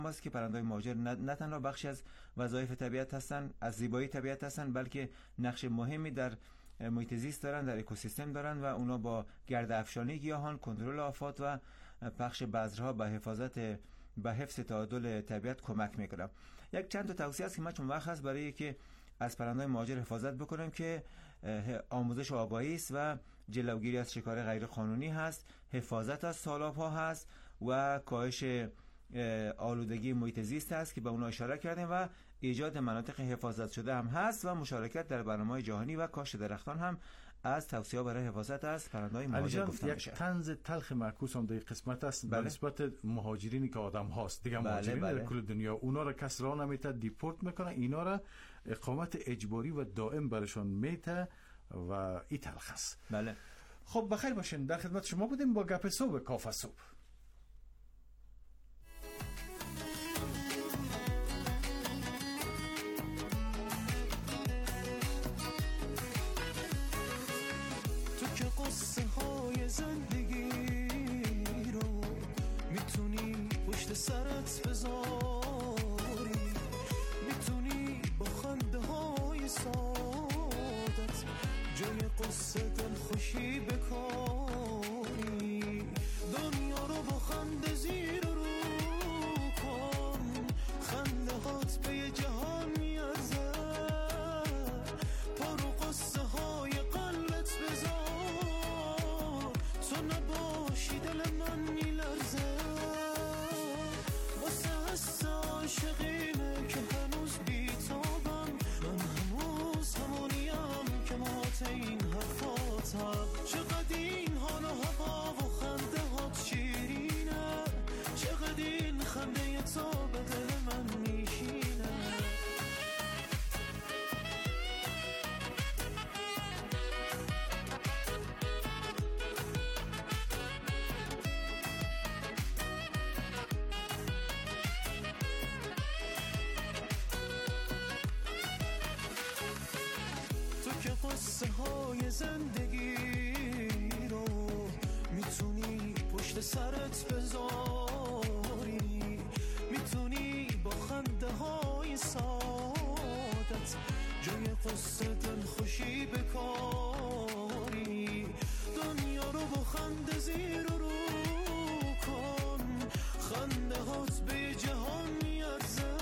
است که پرنده‌های مهاجر نه تنها بخشی از وظایف طبیعت هستند، از زیبایی طبیعت هستند، بلکه نقش مهمی در محیط زیست دارن، در اکوسیستم دارن و اونا با گرد افشانی گیاهان، کنترل آفات و پخش بذرها به حفظ تعادل طبیعت کمک میکنن. یک چند تا توصیه است که من چون وقت هست برای که از پرنده‌های مهاجر حفاظت بکنم که آموزش و آگاهی است و جلوگیری از شکار غیر قانونی هست، حفاظت از تالاب‌ها هست و کاهش آلودگی محیط زیست است که به اونها اشاره کردیم و ایجاد مناطق حفاظت شده هم هست و مشارکت در برنامه‌های جهانی و کاشت درختان هم از توصیه برای حفاظت از پرنده‌های مهاجر گفته میشه. یک طنز تلخ معکوس هم در قسمت است به نسبت مهاجرینی که آدم هاست دیگه. مهاجرین در کل دنیا اونا را کس را نمیته دیپورت میکنه، اینا را اقامت اجباری و دائم برشان میته و این تلخ است. بله. خب بخیر باشین، در خدمت شما بودیم با گپ صبح کافه صبح. قصه های زندگی رو میتونی پشت سرت بذاری، میتونی با خنده های سادت جای قصه دل خوشی بکاری، دنیا رو با خنده زیر رو کن، خنده هات به یه جهان میارزه، پارو قصه های قلبت بذار، نباشی دل من میلرزه، واسه حس عاشقینه که هنوز بیتابم، من هنوز همونیم که مات این حرفاتم، چقدر این حال و هوا و خنده هات شیرینه، چقدر این خنده تا به دل من میشینه. قصه های زندگی رو میتونی پشت سرت بذاری، میتونی با خنده های سادت جای قصه دل خوشی بکاری، دنیا رو با خنده زیر رو کن، خنده هات به جهان میارزه،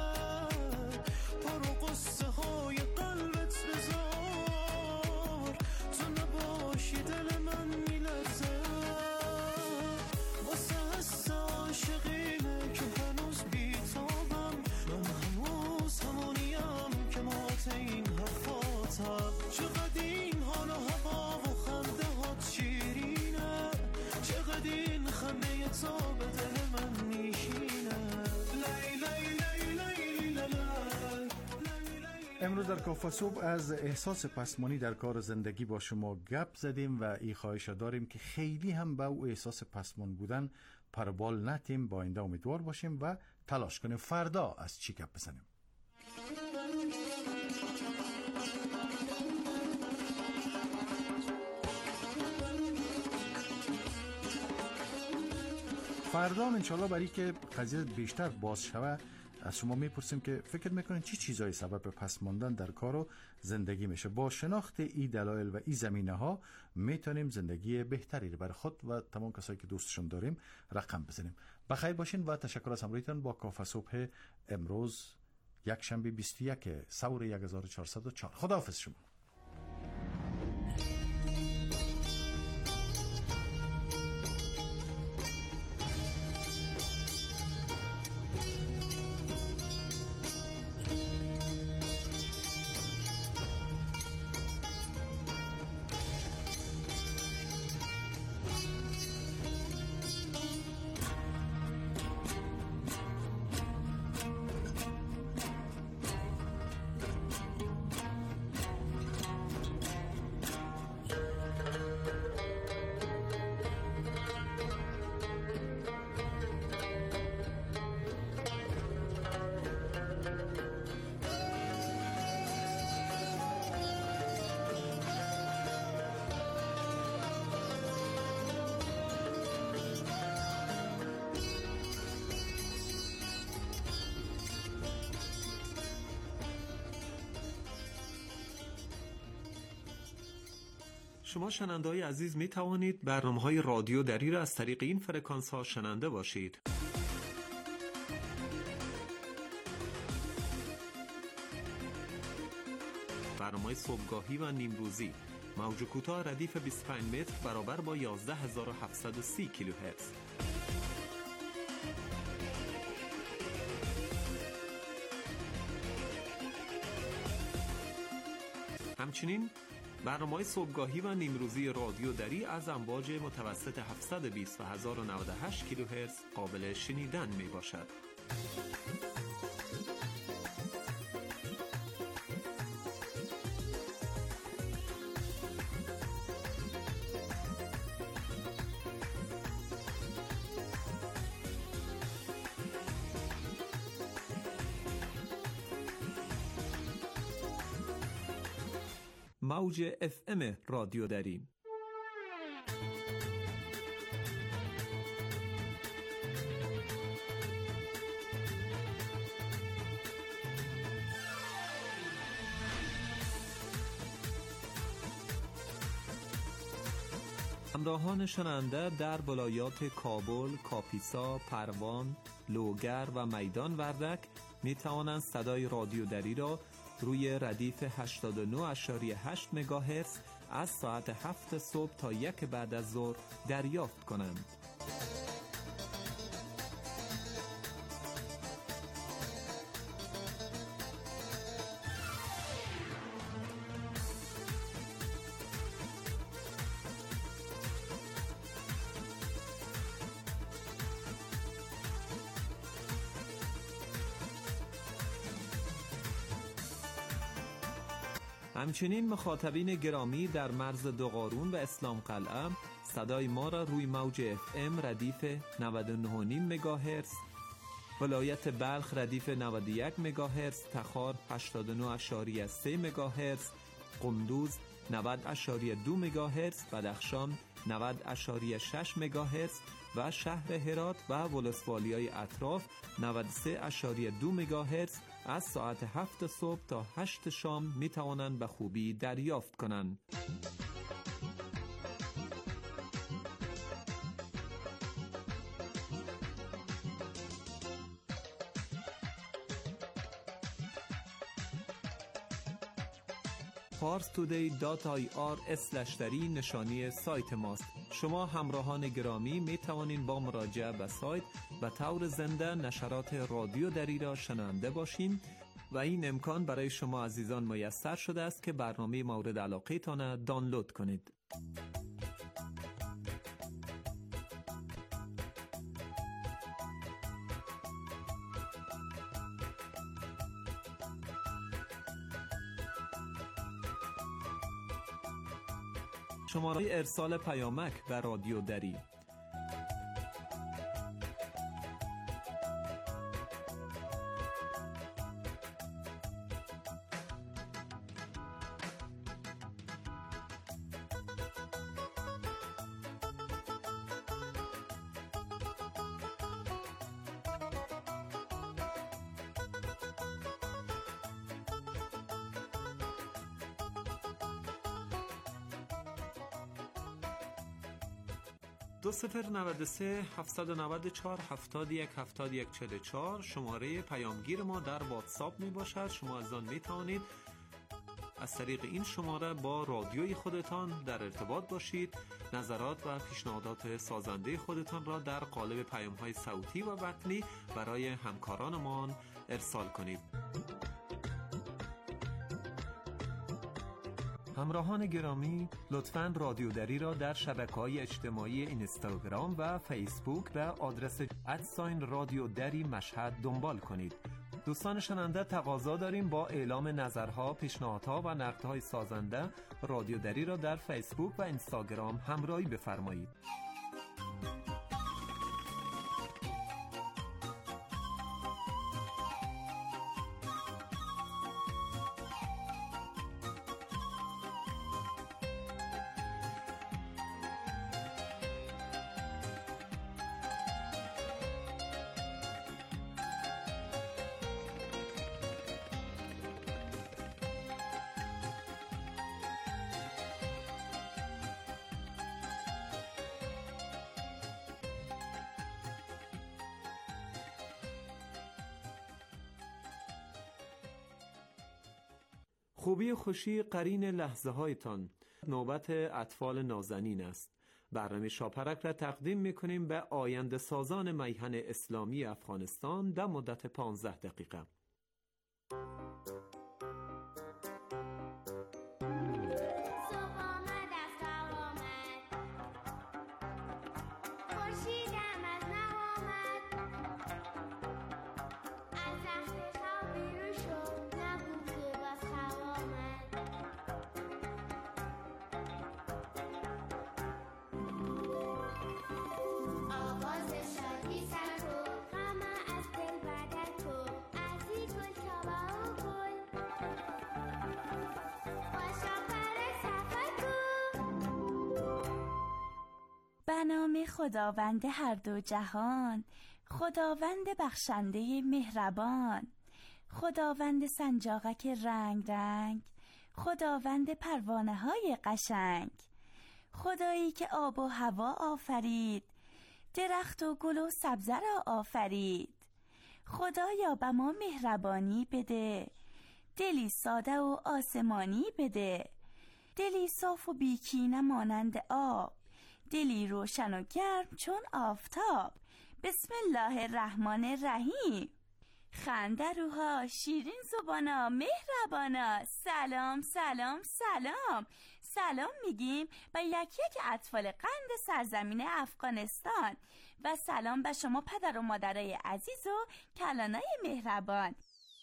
پارو قصه های قلبت بذار، دل من میلرزه، واسه حس عاشقینه که هنوز بیتابم، من هنوز همونیم که مات این حرفاتم، چقدر این حال و هوا و خنده هات شیرینه، چقدر این خنده تا به دل من میشینه. امروز در کافه صبح از احساس پسمانی در کار زندگی با شما گپ زدیم و این خواهش داریم که خیلی هم به او احساس پسمان بودن پربال نتیم، با آینده امیدوار باشیم و تلاش کنیم فردا از چی گپ بزنیم. فردا انشالله برای که قضیه بیشتر باز شوه از شما میپرسیم که فکر میکنین چی چیزای سبب پس ماندن در کار و زندگی میشه. با شناخت این دلایل و این زمینه ها میتونیم زندگی بهتری رو برای خود و تمام کسایی که دوستشون داریم رقم بزنیم. بخیر باشین و تشکر از همراهیتون با کافه صبح امروز یک شنبه 21 سور 1404. خداحافظ شما. شما شنونده‌های عزیز می توانید برنامه‌های رادیو دری را از طریق این فرکانس‌ها شنونده باشید. برنامه صبحگاهی و نیمروزی موج کوتاه ردیف 25 متر برابر با 11730 کیلوهرتز. همچنین برنامه صبحگاهی و نیمروزی رادیو دری از امواج متوسط 720 و 1098 کیلوهرتز قابل شنیدن می باشد. موج FM رادیو دری. همراهان شنونده در ولایات کابل، کاپیسا، پروان، لوگر و میدان وردک می توانند صدای رادیو دری را روی ردیف 89.8 مگاهرتز از ساعت 7 صبح تا 1 بعد از ظهر دریافت کنند. همچنین مخاطبین گرامی در مرز دوقارون و اسلام قلعه صدای ما را روی موج FM ردیف 99.5 مگاهرتز، ولایت بلخ ردیف 91 مگاهرتز، تخار 89.3 مگاهرتز، قندوز 90.2 مگاهرتز، بدخشان 90.6 مگاهرتز و شهر هرات و ولسوالیای اطراف 93.2 مگاهرتز از ساعت 7 صبح تا 8 شام می توانند به خوبی دریافت کنند. parstoday.ir/dari نشانی سایت ماست. شما همراهان گرامی می توانید با مراجعه به سایت به طور زنده نشرات رادیو دری را شنونده باشین و این امکان برای شما عزیزان میسر شده است که برنامه مورد علاقه تان دانلود کنید. شماره ارسال پیامک به رادیو دری دو 093 794 71 71 44 شماره پیامگیر ما در واتساپ می باشد. شما از آن می توانید از طریق این شماره با رادیوی خودتان در ارتباط باشید. نظرات و پیشنهادات سازنده خودتان را در قالب پیام‌های صوتی و متنی برای همکارانمان ارسال کنید. همراهان گرامی، لطفاً رادیو دری را در شبکه‌های اجتماعی اینستاگرام و فیسبوک به آدرس @رادیو دری مشهد دنبال کنید. دوستان شنونده، تقاضا داریم با اعلام نظرها، پیشنهادها و نقدهای سازنده رادیو دری را در فیسبوک و اینستاگرام همراهی بفرمایید. خوبی و خوشی قرین لحظه هایتان. نوبت اطفال نازنین است. برنامه شاپرک را تقدیم میکنیم به آینده سازان میهن اسلامی افغانستان در مدت 15 دقیقه. به نام خداوند هر دو جهان، خداوند بخشنده مهربان، خداوند سنجاقک رنگ رنگ، خداوند پروانه های قشنگ، خدایی که آب و هوا آفرید، درخت و گل و سبزه را آفرید. خدایا به ما مهربانی بده، دلی ساده و آسمانی بده، دلی صاف و بیکینه مانند آب، دلی روشن و گرم چون آفتاب. بسم الله الرحمن الرحیم. خنده روها، شیرین زبانا، مهربانا، سلام سلام سلام. سلام میگیم به یک اطفال قند سرزمین افغانستان و سلام به شما پدر و مادرای عزیز و کلانای مهربان.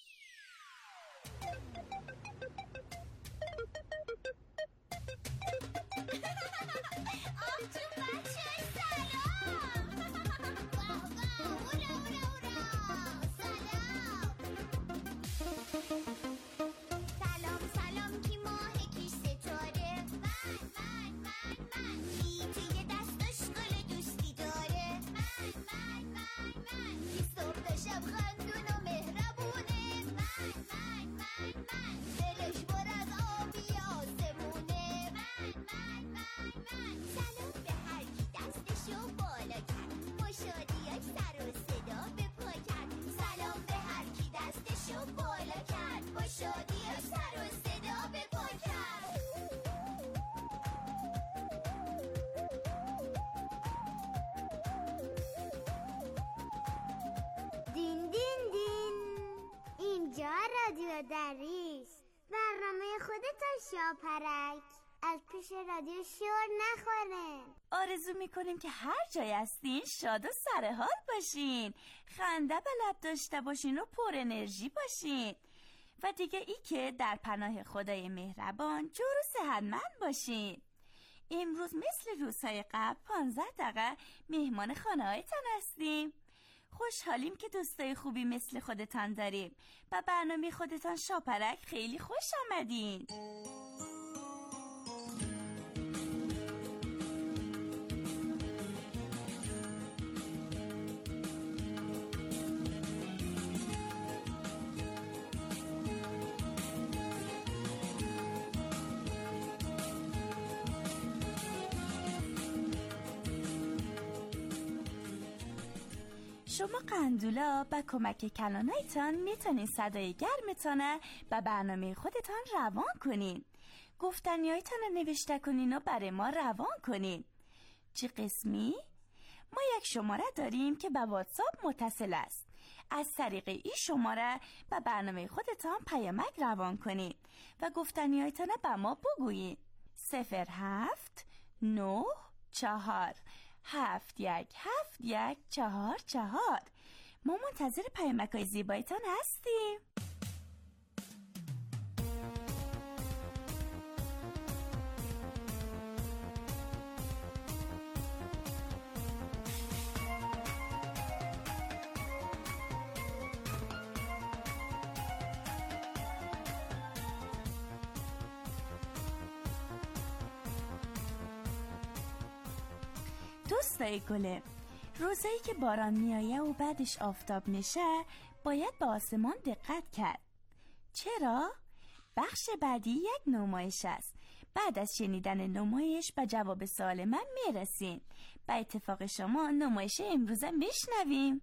رادیو دریس، برنامه خودتان شاپرک از پیش رادیو شور نخوره. آرزو میکنیم که هر جای هستین شاد و سرحال باشین، خنده به لب داشته باشین و پر انرژی باشین و دیگه ای که در پناه خدای مهربان جور و صحتمند باشین. امروز مثل روزهای قبل 15 دقیقه مهمان خانه هایتان هستیم. خوشحالیم که دوستای خوبی مثل خودتان داریم. با برنامه خودتان شاپرک خیلی خوش آمدین. شما قندولا با کمک کلانایتان میتونین صدای گرمتانه به برنامه خودتان روان کنین. گفتنیایتان رو نوشته کنین و برای ما روان کنین. چه قسمی؟ ما یک شماره داریم که به واتساپ متصل است. از طریق این شماره به برنامه خودتان پیامک روان کنین و گفتنیایتان به ما بگویین. 0794717144. ما منتظر پیامک‌های زیبایتان هستیم. دوستای گلم، روزایی که باران میایه و بعدش آفتاب میشه باید به آسمان دقت کرد. چرا؟ بخش بعدی یک نمایش است. بعد از شنیدن نمایش به جواب سوال من میرسین. به اتفاق شما نمایش امروز میشنویم.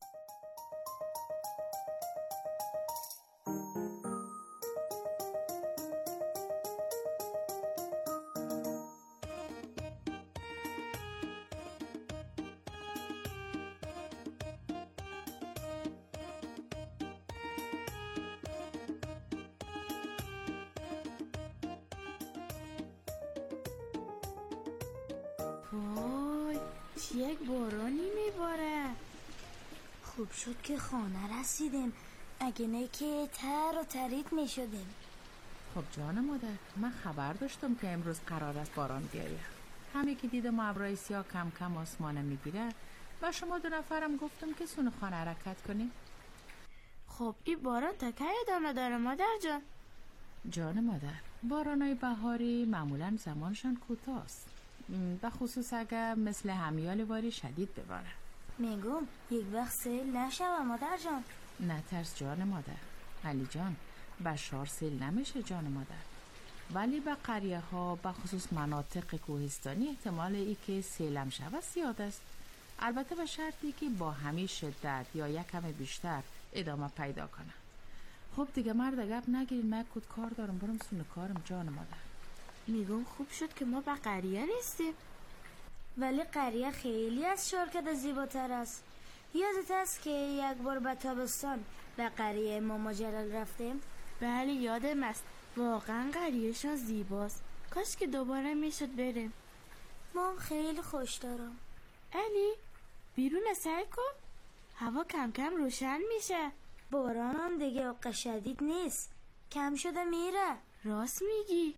وای چه یک بارانی میباره. خوب شد که خانه رسیدیم، اگه نه که تر و ترید میشدیم. خب جان مادر، من خبر داشتم که امروز قرار است باران بیایه. همه که دیدم ابرای سیاه کم کم آسمانه میگیره و شما دو نفرم گفتم که سون خانه حرکت کنیم. خب این باران تا کی ادامه داره مادر جان؟ جان مادر، بارانای بهاری معمولا زمانشان کوتاست، به خصوص اگر مثل همیال واری شدید بباره. میگم یک وقت سیل نشوه مادر جان. نترس جان مادر. علی جان، بشار سیل نمیشه جان مادر، ولی به قریه ها به خصوص مناطق کوهستانی احتمال ای که سیلم شود زیاد است، البته به شرطی که با همین شدت یا یک کم بیشتر ادامه پیدا کنه. خب دیگه مرد گپ نگیرین، من کد کار دارم، برم سون کارم جان مادر. میگم خوب شد که ما به قریه نیستیم. ولی قریه خیلی از شرکت زیباتر است. یادت است که یک بار به تابستان به قریه ماما جلال رفتیم؟ بله یادم است، واقعا قریهشان زیباست. کاش که دوباره میشد بریم. مام خیلی خوش دارم. علی بیرون سر کن، هوا کم کم روشن میشه. باران هم دیگه اوقع شدید نیست، کم شده میره. راست میگی.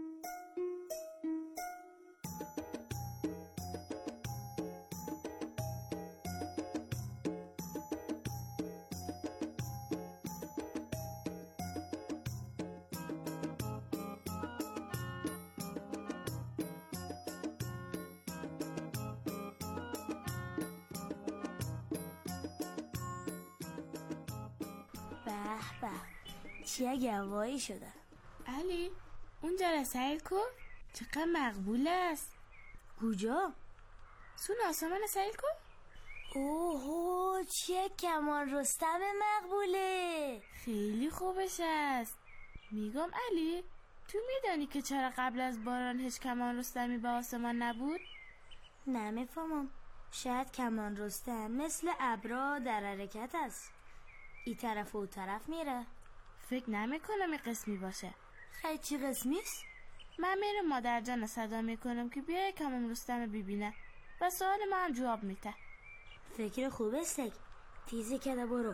به به چه گوایی شده. علی اونجا را سیر کن، چقدر مقبول است. کجا؟ سون آسمان سیر کن. اوه چه کمان رستم مقبوله. خیلی خوبش است. میگم علی تو میدانی که چرا قبل از باران هیچ کمان رستمی به آسمان نبود؟ نمیفهمم. شاید کمان رستم مثل ابرا در حرکت است، ای طرف و او طرف میره. فکر نمیکنم این قسمی باشه. خیلی چی قسمیست؟ من میرم مادر جان صدا میکنم که بیای کمان رستم ببینه و سوال ما هم جواب میده. فکر خوب است، تیزی کده برو.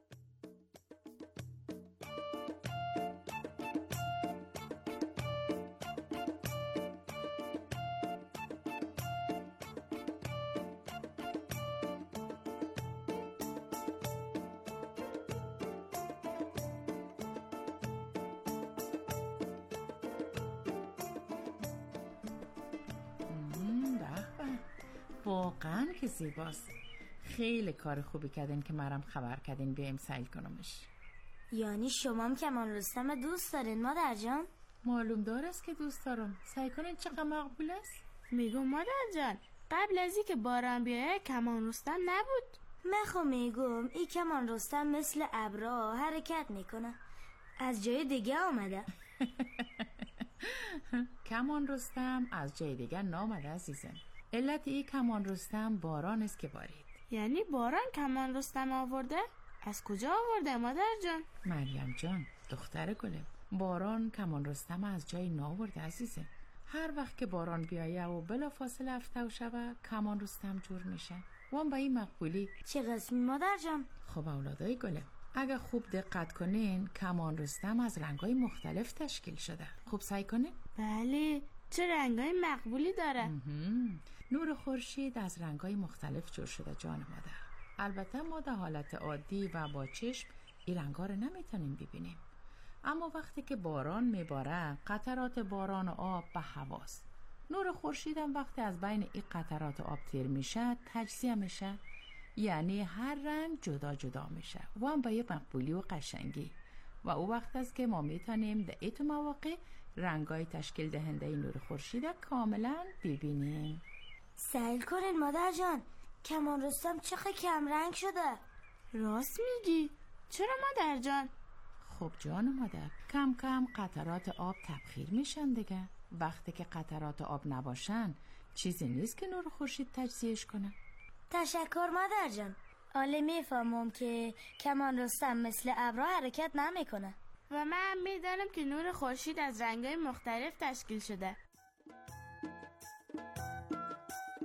واقعا که زیباست. خیلی کار خوبی کردین که مرم خبر کردین بیایم سیل کنمش. یعنی شما هم کمان رستم دوست دارین مادر جان؟ معلوم دار است که دوست دارم. سعی کنین چقدر مقبول است. میگم مادر جان قبل از اینکه باران بیایه کمان رستم نبود. مخو میگم این کمان رستم مثل ابرا حرکت میکنه، از جای دیگه آمده. کمان رستم از جای دیگه نامده عزیزم. علت این کمان رستم باران است که بارید. یعنی باران کمان رستم آورده؟ از کجا آورده مادر جان؟ مریم جان دختر گلم، باران کمان رستم از جای ناورده عزیزم. هر وقت که باران بیایه و بلا فاصله افتو شوه کمان رستم جور میشه. وان با این مقبولی. چه قسمی مادر جان؟ خب اولادای گلم، اگه خوب دقت کنین کمان رستم از رنگای مختلف تشکیل شده. خوب سعی کنین. بله چه رنگای مقبولی داره. نور خورشید از رنگای مختلف جور شده جان مادر. البته ما در حالت عادی و با چشم این رنگا رو نمیتونیم ببینیم، اما وقتی که باران میباره قطرات باران و آب به هواست. نور خورشید هم وقتی از بین این قطرات آب تیر میشه تجزیه میشه، یعنی هر رنگ جدا جدا میشه و هم با یه مقبولی و قشنگی. و او وقت است که ما میتونیم در این مواقع رنگای تشکیل دهنده نور خورشید کاملا ببینیم. سیل کنین مادر جان، کمان رستم چقدر کم رنگ شده. راست میگی. چرا مادر جان؟ خب جان مادر، کم کم قطرات آب تبخیر میشن دیگه. وقتی که قطرات آب نباشن چیزی نیست که نور خورشید تجزیهش کنه. تشکر مادر جان. حالا میفهمم که کمان رستم مثل ابرا حرکت نمیکنه. و من میدانم که نور خورشید از رنگ‌های مختلف تشکیل شده.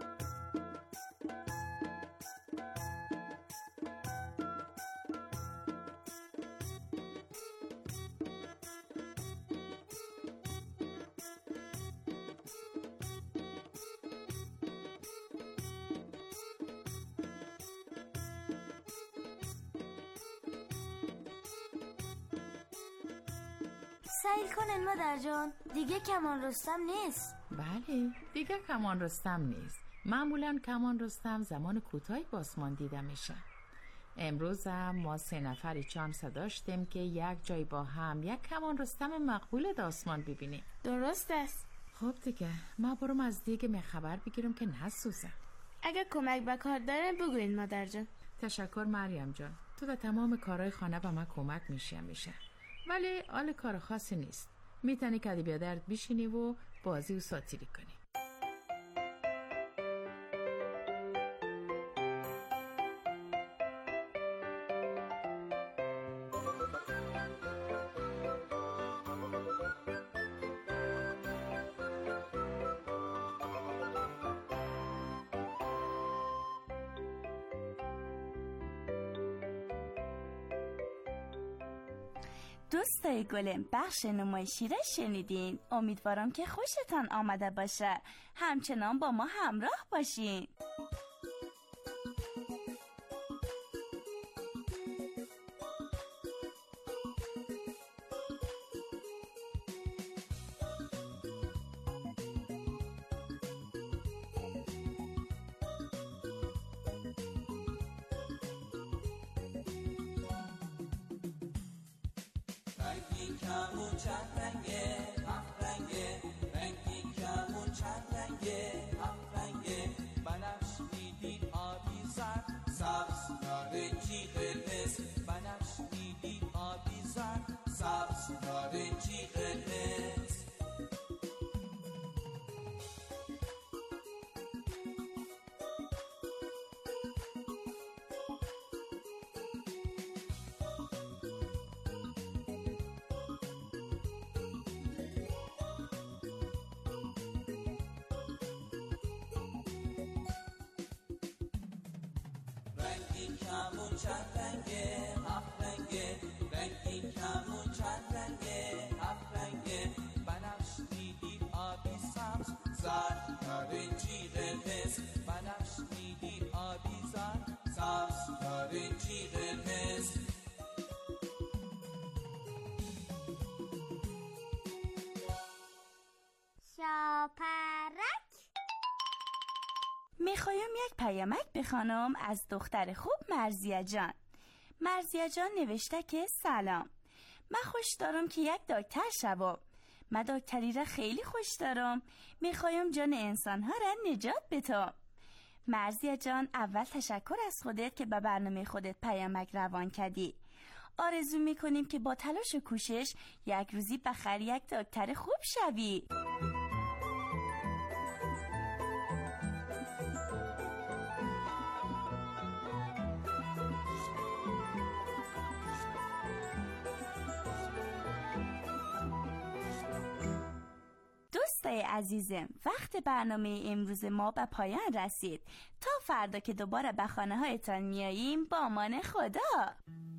سعی کنین مادر جان، دیگه کمان رستم نیست. بله، دیگه کمان رستم نیست. معمولا کمان رستم زمان کوتاهی به آسمان دیده میشه. امروز هم ما 3 نفری چانس داشتیم که یک جای با هم یک کمان رستم مقبول در آسمان ببینیم. درست است. خب دیگه ما برم از دیگه می خبر بگیرم که نسوزه. اگه کمک به کار دارین بگوین مادر جان. تشکر مریم جان، تو در تمام کارهای خانه به من کمک میشه. ولی حال کار خاصی نیست. میتونی که بی درد بشینی و بازی و ساتیری کنی. دوستای گلم، بخش نمایشی را شنیدین. امیدوارم که خوشتان آمده باشه. همچنان با ما همراه باشین. رنگی کمون چند رنگه، 7 رنگه. رنگی کمون چند رنگه، 7 رنگه. بنفش نیلی آبی زرد، سبز نارنجی قرمز. بنفش نیلی آبی زرد، سبز نارنجی قرمز. رنگی کمون چند رنگه، 7 رنگه. رنگی کمون چند رنگه، 7 رنگه. بنفش نیلی آبی سبز، زرد نارنجی قرمز. بنفش نیلی آبی زرد، سبز نارنجی قرمز. شاپرک. میخوایم یک پیامک بخوانم از دختر خوب مرزیه جان. مرزیه جان نوشته که سلام، من خوش دارم که یک دکتر شوم. من دکتری را خیلی خوش دارم. میخوایم جان انسانها را نجات بدم. مرزیه جان، اول تشکر از خودت که به برنامه خودت پیامک روان کردی. آرزو میکنیم که با تلاش و کوشش یک روزی بخیر یک دکتر خوب شوی. دوستای عزیزم، وقت برنامه امروز ما به پایان رسید. تا فردا که دوباره به خانه هایتان میاییم، با امان خدا.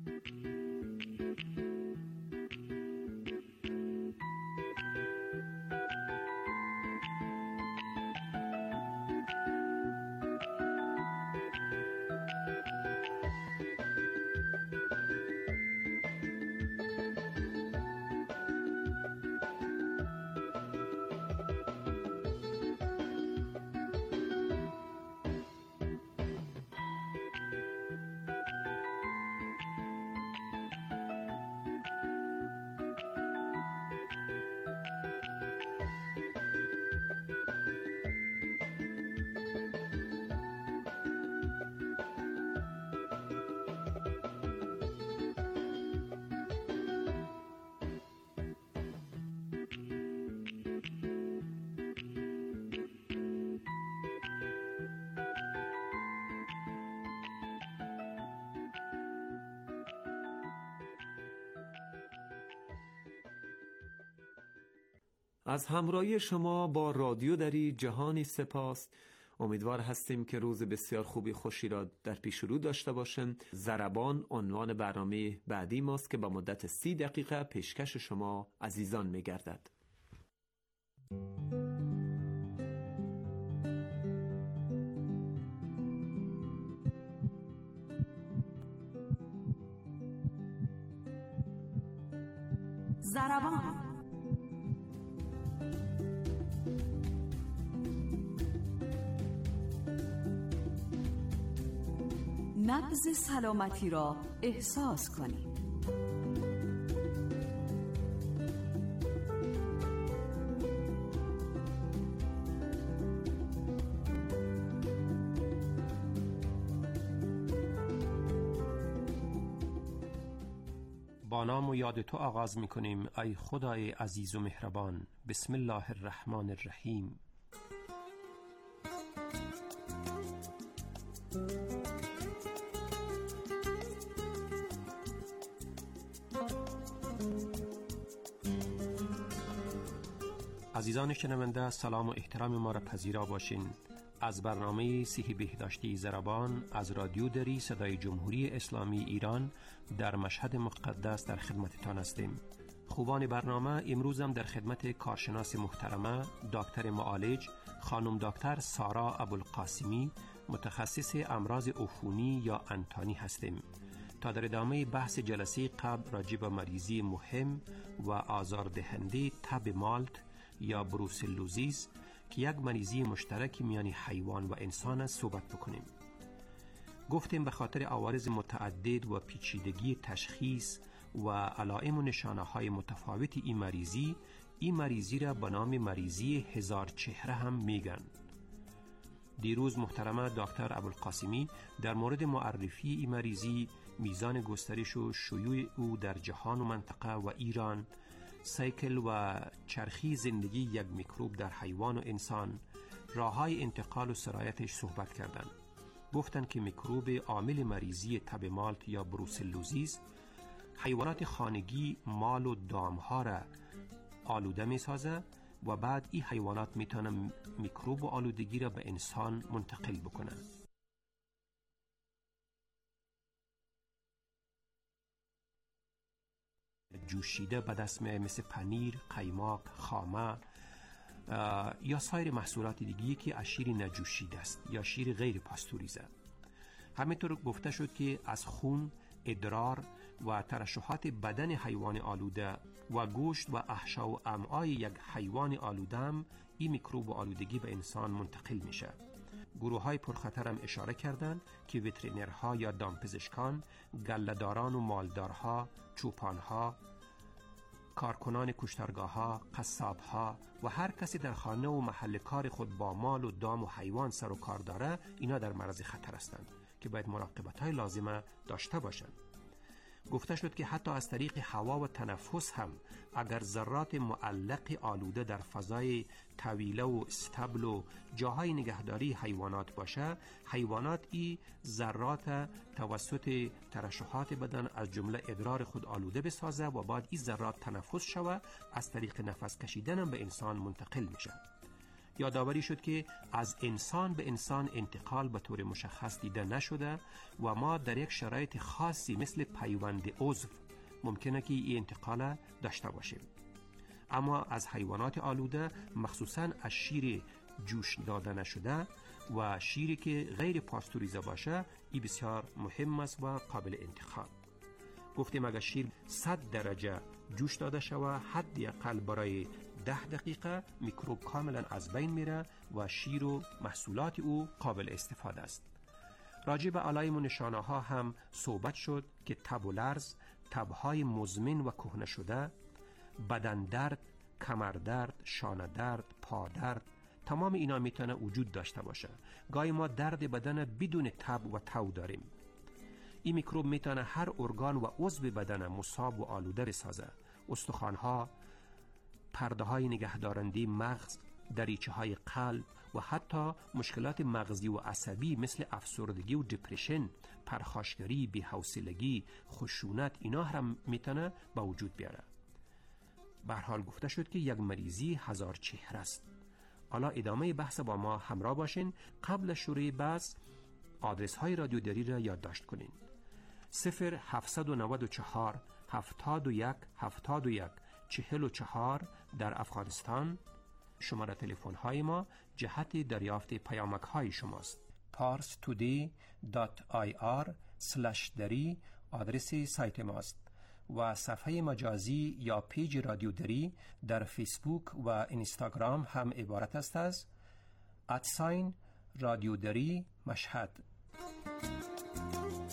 از همراهی شما با رادیو دری جهانی سپاس. امیدوار هستیم که روز بسیار خوبی خوشی را در پیش رو داشته باشیم. ضربان عنوان برنامه بعدی ماست که با مدت 30 دقیقه پیشکش شما عزیزان می‌گردد. ضربان نبض سلامتی را احساس کنید. با نام و یاد تو آغاز می کنیم ای خدای عزیز و مهربان. بسم الله الرحمن الرحیم. عزیزان شنونده، سلام و احترام ما را پذیرا باشین. از برنامه صحی بهداشتی زربان از رادیو دری صدای جمهوری اسلامی ایران در مشهد مقدس در خدمتتان هستیم. خوبان برنامه، امروز هم در خدمت کارشناس محترمه دکتر معالج خانم دکتر سارا ابوالقاسمی، متخصص امراض عفونی یا انتانی هستیم تا در ادامه بحث جلسه قبل راجع به مریضی مهم و آزاردهنده تب مالت یا بروسلوزیس که یک مریضی مشترک میان حیوان و انسان است صحبت بکنیم. گفتیم به خاطر عوارض متعدد و پیچیدگی تشخیص و علائم و نشانه های متفاوت این مریضی را به نام مریضی هزار چهره هم میگن. دیروز محترمه دکتر ابوالقاسمی در مورد معرفی این مریضی، میزان گسترش و شیوع او در جهان و منطقه و ایران، سیکل و چرخی زندگی یک میکروب در حیوان و انسان، راه‌های انتقال و سرایتش صحبت کردند. گفتند که میکروب عامل مریضی تب مالت یا بروسلوزیس حیوانات خانگی مال و دامها را آلوده می‌سازد و بعد این حیوانات میتونن میکروب و آلودگی را به انسان منتقل بکنند. جوشیده به دست مثل پنیر، قیماق، خامه یا سایر محصولات دیگری که از شیر نجوشیده است یا شیر غیر پاستوریزه. همینطور گفته شد که از خون، ادرار و ترشحات بدن حیوان آلوده و گوشت و احشا و امعای یک حیوان آلوده هم این میکروب و آلودگی به انسان منتقل میشه. گروه های پرخطر هم اشاره کردند که وترینرها یا دامپزشکان، گله‌داران و مالدارها، چوپانها، کارکنان کشتارگاه‌ها، قصاب‌ها و هر کسی در خانه و محل کار خود با مال و دام و حیوان سر و کار داره، اینا در معرض خطر هستند که باید مراقبت‌های لازمه داشته باشند. گفته شد که حتی از طریق هوا و تنفس هم اگر ذرات معلق آلوده در فضای طویله و استبل و جاهای نگهداری حیوانات باشه، حیوانات این ذرات توسط ترشحات بدن از جمله ادرار خود آلوده بسازه و بعد این ذرات تنفس شوه، از طریق نفس کشیدن هم به انسان منتقل میشه. یادآوری شد که از انسان به انسان انتقال به طور مشخص دیده نشده و ما در یک شرایط خاصی مثل پیوند عضو ممکنه که این انتقال داشته باشیم. اما از حیوانات آلوده، مخصوصاً از شیر جوش داده نشده و شیری که غیر پاستوریزه باشه، این بسیار مهم است و قابل انتقال. گفتیم اگر شیر 100 درجه جوش داده شود، حداقل برای 10 دقیقه میکروب کاملا از بین میره و شیر و محصولات او قابل استفاده است. راجع به علائم و نشانه ها هم صحبت شد که تب و لرز، تبهای مزمن و کهنه شده، بدن درد، کمر درد، شانه درد، پا درد، تمام اینا میتونه وجود داشته باشه. گاهی ما درد بدن بدون تب و تو داریم. این میکروب میتونه هر ارگان و عضو بدن مصاب و آلوده بسازه. استخوان‌ها، پرده‌های نگهدارنده مغز، دریچه‌های قلب و حتی مشکلات مغزی و عصبی مثل افسردگی و دپرشن، پرخاشگری، بی‌حوصلگی، خشونت، اینا هم میتونه به وجود بیاره. به هر حال گفته شد که یک مریضی هزار چهره است. حالا ادامه بحث با ما همراه باشین. قبل شروع بحث آدرس های رادیو دری را یادداشت کنین. 0794 71 71 44 در افغانستان شماره تلفن های ما جهت دریافت پیامک های شماست. parstoday.ir/dari آدرس سایت ماست و صفحه مجازی یا پیج رادیو دری در فیسبوک و اینستاگرام هم عبارت است از @رادیو دری مشهد.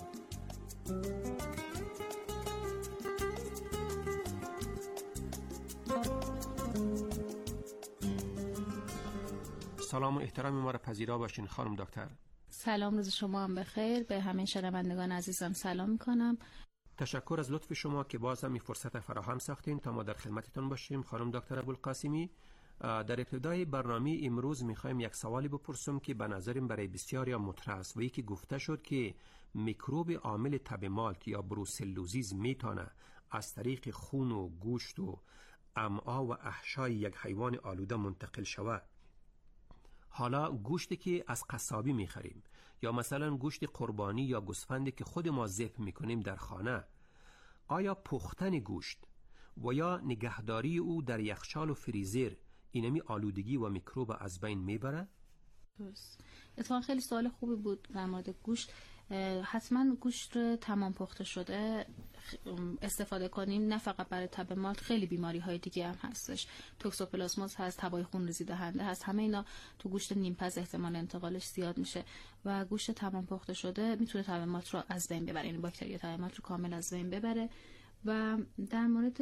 سلام و احترام ما را پذیرا باشین خانم دکتر. سلام، روز شما هم بخیر. به همه شنوندگان عزیزم سلام میکنم. تشکر از لطف شما که باز هم این فرصت فراهم ساختین تا ما در خدمتتون باشیم خانم دکتر ابوالقاسمی. در ابتدای برنامه امروز میخوایم یک سوالی بپرسم که به نظرم برای بسیاری مطرح است و یکی گفته شد که میکروب عامل تب مالت یا بروسلوزیس میتونه از طریق خون و گوشت و امعا و احشای یک حیوان آلوده منتقل شود. حالا گوشتی که از قصابی میخریم یا مثلا گوشت قربانی یا گوسفندی که خود ما ذبح میکنیم در خانه، آیا پختن گوشت و یا نگهداری او در یخچال و فریزر اینمی آلودگی و میکروب از بین میبره؟ درست. اتفاقا خیلی سوال خوبی بود در مورد گوشت. حتما گوشت رو تمام پخته شده استفاده کنیم، نه فقط برای تب مالت، خیلی بیماری های دیگه هم هستش. توکسوپلاسموز هست، تبای خونریزی دهنده هست، همه اینا تو گوشت نیمپز احتمال انتقالش زیاد میشه و گوشت تمام پخته شده میتونه تب مالت رو از بین ببره، یعنی باکتری تب مالت رو کامل از بین ببره. و در مورد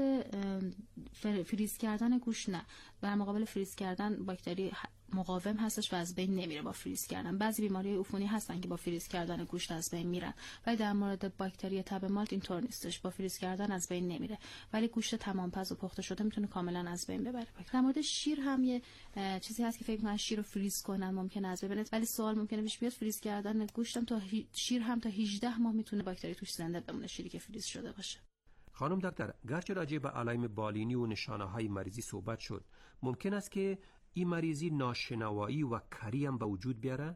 فریز کردن گوشت، نه، در مقابل فریز کردن باکتری مقاوم هستش و از بین نمیره با فریز کردن. بعضی بیماری عفونی هستن که با فریز کردن گوشت از بین میرن، ولی در مورد باکتری تب مالت اینطور نیستش، با فریز کردن از بین نمیره، ولی گوشت تمام پز و پخته شده میتونه کاملا از بین ببره. در مورد شیر هم یه چیزی هست که فکر می‌کنن شیر رو فریز کنن ممکنه از بین بره، ولی سوال ممکنه پیش بیاد فریز کردن گوشتم تا شیر هم تا 18 ماه میتونه باکتری توش زنده بمونه، شیری که فریز شده باشه. خانم دکتر، گرچه راجع به علائم بالینی و نشانه‌های مریضی صحبت شد، ممکن است که این مریضی ناشنوایی و کری هم به وجود بیاره؟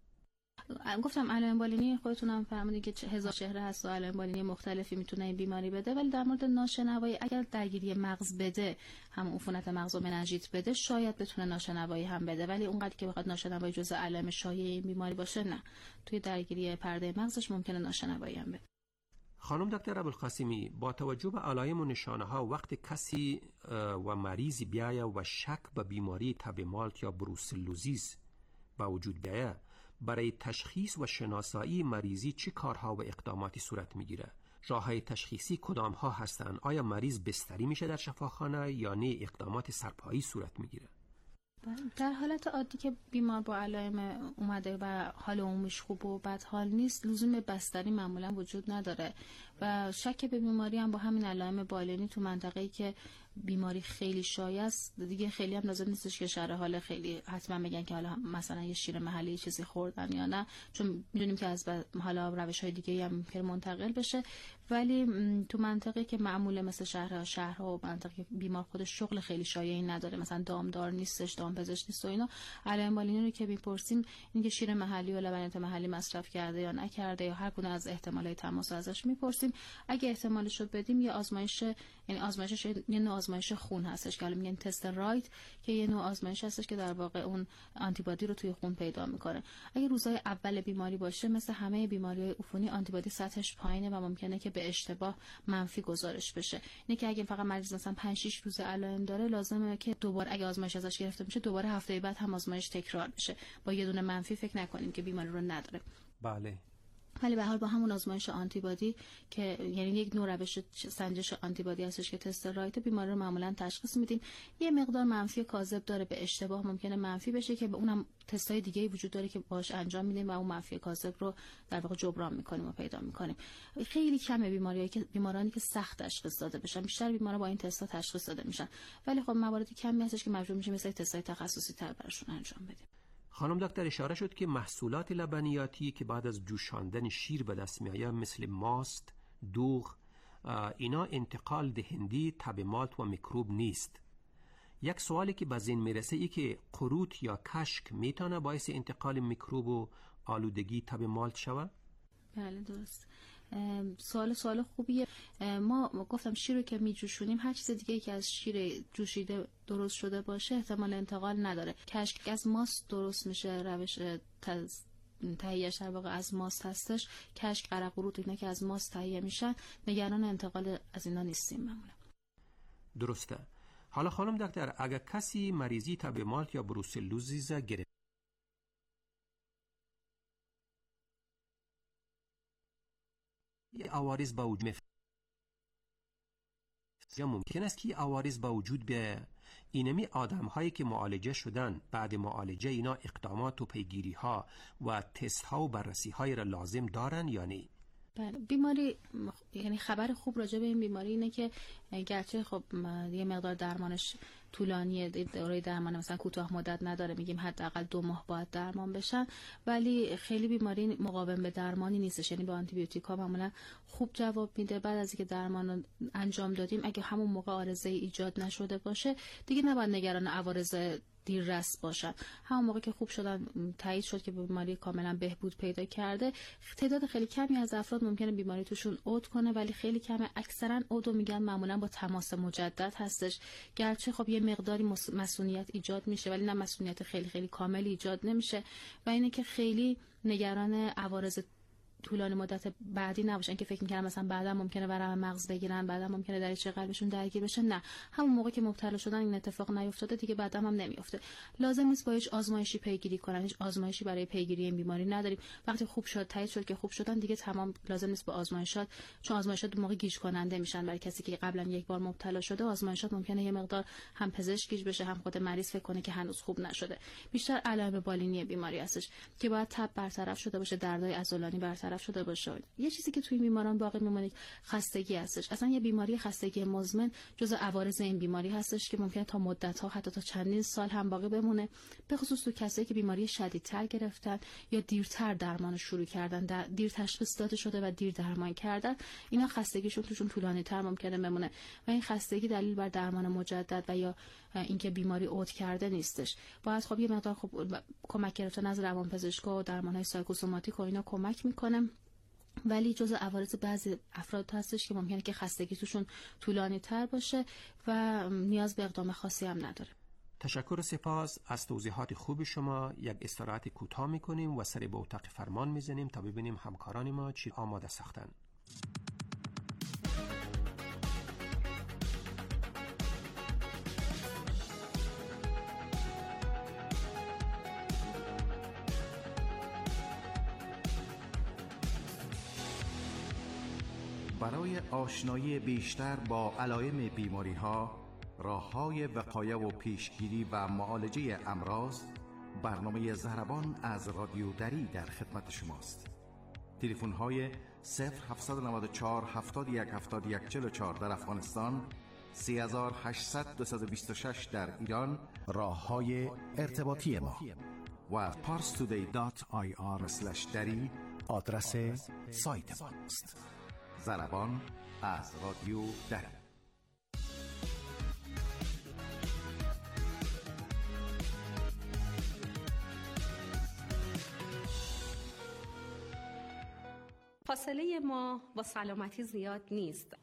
گفتم علائم بالینی خودتونم فرمودین که هزار چهره هست و علائم بالینی مختلفی میتونه این بیماری بده، ولی در مورد ناشنوایی اگر درگیری مغز بده، هم عفونت مغز و مننژیت بده، شاید بتونه ناشنوایی هم بده، ولی اونقدر که بخواد ناشنوایی جزء علائم شایع این بیماری باشه نه. توی درگیری پرده مغزش ممکنه ناشنوایی هم بده. خانم دکتر ابوالقاسمی، با توجه به علائم و نشانه ها وقت کسی و مریضی بیایه و شک به بیماری تب مالت یا بروسلوزیس با وجود بیایه، برای تشخیص و شناسایی مریضی چه کارها و اقداماتی صورت میگیره؟ راههای تشخیصی کدام ها هستند؟ آیا مریض بستری میشه در شفاخانه یا نه اقدامات سرپایی صورت میگیره؟ در حالت عادی که بیمار با علائم اومده و حال عمومیش خوب و بد حال نیست، لزوم بستری معمولا وجود نداره و شک به بیماری هم با همین علائم بالینی تو منطقه‌ای که بیماری خیلی شایع است دیگه خیلی هم لازم نیستش که شرح حال خیلی حتما بگن که حالا مثلا یه شیر محلی چیزی خوردن یا نه، چون میدونیم که از حالا روش‌های دیگه هم ممکن منتقل بشه. ولی تو منطقه که معموله مثل شهرها و منطقه بیمار خودش شغل خیلی شایعی نداره، مثلا دامدار نیستش، دامپزشک نیست و اینا، علائم بالینی رو که میپرسیم اینکه شیر محلی و لبنیات محلی مصرف کرده یا نکرده یا هر کدوم از احتمالات تماس ازش میپرسیم. اگه احتمالش رو بدیم یه آزمایش، یعنی آزمایشش یه نوع آزمایش خون هستش که حالا میگن تست رایت، که یه نوع آزمایش هستش که در واقع اون آنتیبادی رو توی خون پیدا میکنه. اگه روزهای اول بیماری باشه، مثل همه بیماری‌های عفونی آنتیبادی سطحش پایینه و ممکنه که به اشتباه منفی گزارش بشه. اینه که اگه فقط مریض مثلا 5-6 روز علائم داره، لازمه که دوباره اگه آزمایش ازش گرفته میشه دوباره هفته بعد هم آزمایش تکرار بشه. با یه دونه منفی فکر نکنیم که بیماری رو نداره. بله. ولی به هر حال با همون آزمایش آنتیبادی که یعنی یک نوع روش سنجش آنتیبادی هستش که تست رایت، بیماری رو معمولا تشخیص میدیم. یه مقدار منفی کاذب داره، به اشتباه ممکنه منفی بشه که به اونم تستای دیگه‌ای وجود داره که باهاش انجام میدیم و اون منفی کاذب رو در واقع جبران میکنیم و پیدا میکنیم. خیلی کمه بیمارانی که سخت تشخیص داده بشن، بیشتر بیمارا با این تستا تشخیص داده میشن، ولی خب موارد کمی هستش که مجبور میشیم مثلا تستای تخصصی تر براشون انجام بدیم. خانم دکتر، اشاره شد که محصولات لبنیاتی که بعد از جوشاندن شیر به دست میآید مثل ماست، دوغ، اینا انتقال دهنده تب مالت و میکروب نیست. یک سوالی که به ذهن میرسه ای که قروت یا کشک میتونه باعث انتقال میکروب و آلودگی تب مالت شود؟ بله درست. سوال خوبیه. ما گفتم شیر رو که میجوشونیم، هر چیز دیگه که از شیر جوشیده درست شده باشه احتمال انتقال نداره. کشک از ماست درست میشه، روش تهیه‌اش در واقع از ماست هستش. کشک، قرق، قروت اینا که از ماست تهیه میشن، نگران انتقال از اینا نیستیم معمولا. درسته. حالا خانم دکتر، اگر کسی مریضی تب مالت یا بروسلوزیس گرفته عوارض با وجود یا ممکن است که عوارض با وجود بیاید اینمی آدم هایی که معالجه شدن، بعد معالجه اینا اقدامات و پیگیری ها و تست ها و بررسی های را لازم دارن یا نه؟ بله، بیماری یعنی خبر خوب راجع به این بیماری اینه که گرچه خب یه مقدار درمانش طولانیه، دوره درمان مثلا کوتاه مدت نداره، میگیم حداقل 2 ماه باید درمان بشن، ولی خیلی بیماری مقاوم به درمانی نیستش، یعنی با آنتی بیوتیکا معمولا خوب جواب میده. بعد از اینکه درمان رو انجام دادیم اگه همون موقع عارضه ایجاد نشده باشه دیگه نباید نگران عوارض دیررس باشن. همون موقع که خوب شدن، تایید شد که بیماری کاملا بهبود پیدا کرده، تعداد خیلی کمی از افراد ممکنه بیماری توشون عود کنه، ولی خیلی کمه. اکثرا عودو میگن معمولا با تماس مجدد هستش، گرچه خب یه مقداری مسئولیت ایجاد میشه ولی نه مسئولیت خیلی خیلی کامل ایجاد نمیشه. و اینه که خیلی نگران عوارض طولانی مدت بعدی نباشن که فکر می‌کنن مثلا بعدا ممکنه ورم مغز بگیرن، بعدا ممکنه دریچه قلبشون درگیر بشه. نه، همون موقع که مبتلا شدن این اتفاق نیفتاده دیگه بعدا هم نمیافته. لازم نیست با هیچ آزمایشی پیگیری کنن، هیچ آزمایشی برای پیگیری این بیماری نداریم. وقتی خوب شد، تایید شد که خوب شدن دیگه تمام، لازم نیست با آزمایشات، چون آزمایشات موقع گیج کننده میشن برای کسی که قبلا یک بار مبتلا شده. آزمایشات ممکنه یه مقدار هم پزشک گیج بشه، هم خود مریض فکر کنه که هنوز خوب نشده. بیشتر علائم بالینی بیماری هستش که باید تب برطرف شده باشه، دردهای عضلانی برطرف شده باشه. یه چیزی که توی بیماران باقی میمونه خستگی هستش. اصلا یه بیماری خستگی مزمن جزء عوارض این بیماری هستش که ممکنه تا مدت‌ها حتی تا چندین سال هم باقی بمونه، به خصوص تو کسایی که بیماری شدیدتر گرفتن یا دیرتر درمان شروع کردن، دیر تشخیص داده شده و دیر درمان کردن. اینا خستگیشون توشون طولانی‌تر ممکنه بمونه و این خستگی دلیل بر درمان مجدد و یا اینکه بیماری عود کرده نیستش. باید خب یه مقدار خب کمک گرفتن از روانپزشکا و درمان‌های سایکوسوماتیک و اینا کمک می‌کنه، ولی جزء عوارض بعضی افراد هستش که ممکنه که خستگی توشون طولانی تر باشه و نیاز به اقدام خاصی هم نداره. تشکر و سپاس از توضیحات خوب شما. یک استراحت کوتاه میکنیم و سر به اتاق فرمان میزنیم تا ببینیم همکاران ما چی آماده ساختن. برای آشنایی بیشتر با علائم بیماری‌ها، راه‌های وقایه و پیشگیری و معالجه امراض، برنامه ضربان از رادیو دری در خدمت شماست. تلفن‌های 0794 71 71 44 در افغانستان، 3800 226 در ایران، راه‌های ارتباطی ما و parstoday.ir/dari آدرس سایت ماست. ضربان از رادیو دری. فاصله ما با سلامتی زیاد نیست.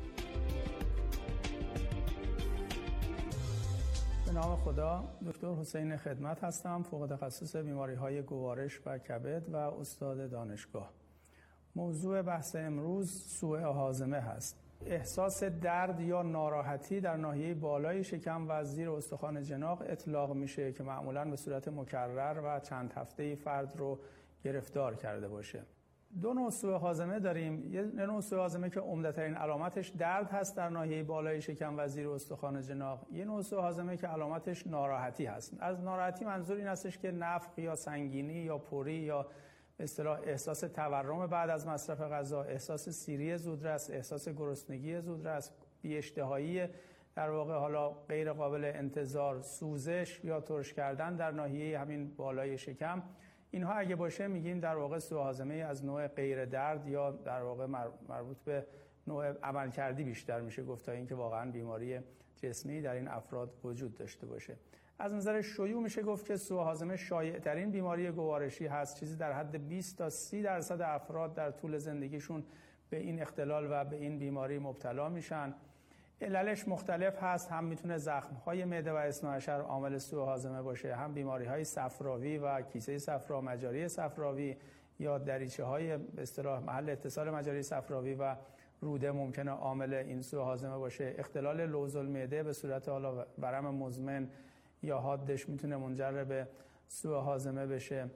به نام خدا، دکتر حسین خدمت هستم، فوق تخصص بیماری‌های گوارش و کبد و استاد دانشگاه. موضوع بحث امروز سوء هاضمه هست. احساس درد یا ناراحتی در ناحیه بالای شکم و زیر استخوان جناق اطلاق میشه که معمولاً به صورت مکرر و چند هفته‌ای فرد رو گرفتار کرده باشه. دو نوع سوء هاضمه داریم. یه نوع سوء هاضمه که عمدترین علامتش درد هست در ناحیه بالای شکم و زیر استخوان جناق. یه نوع سوء هاضمه که علامتش ناراحتی هست. از ناراحتی منظور این هستش که نفخ یا سنگینی یا پوری یا به اصطلاح احساس تورم بعد از مصرف غذا، احساس سیری زودرس، احساس گرسنگی زودرس، بی‌اشتهایی در واقع حالا غیر قابل انتظار، سوزش یا ترش کردن در ناحیه همین بالای شکم، اینها اگه باشه میگیم در واقع سوء هاضمه از نوع غیر درد یا در واقع مربوط به نوع عملکردی بیشتر میشه گفت تا اینکه واقعا بیماری جسمی در این افراد وجود داشته باشه. از نظر شیوع میشه گفت که سوء هاضمه شایع ترین بیماری گوارشی هست. چیزی در حد 20 تا 30% افراد در طول زندگیشون به این اختلال و به این بیماری مبتلا میشن. عللش مختلف هست، هم میتونه زخم‌های معده و اثناعشر عامل سوء هاضمه باشه، هم بیماری‌های صفراوی و کیسه صفرا، مجاری صفراوی یا دریچه‌های به اصطلاح محل اتصال مجاری صفراوی و روده ممکنه عامل این سوء هاضمه باشه. اختلال لوز المعده به صورت حالا ورم مزمن یا حادش میتونه منجر به سوء هاضمه بشه